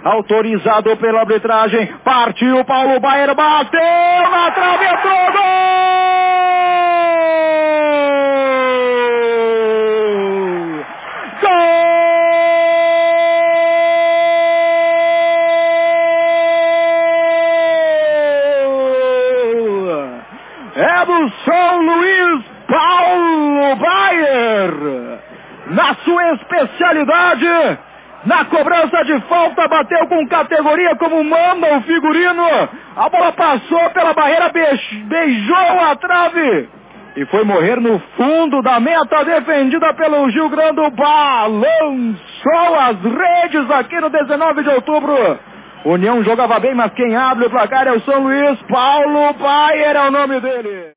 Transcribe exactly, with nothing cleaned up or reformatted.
autorizado pela arbitragem, partiu Paulo Baier, bateu na trave, entrou, gol! Gol! É do São Luís, Paulo Baier, na sua especialidade, na cobrança de falta, bateu com categoria como manda o figurino, a bola passou pela barreira, beijou a trave e foi morrer no fundo da meta, defendida pelo Gil Grando, balançou as redes aqui no dezenove de outubro. União jogava bem, mas quem abre o placar é o São Luís, Paulo Baier é o nome dele.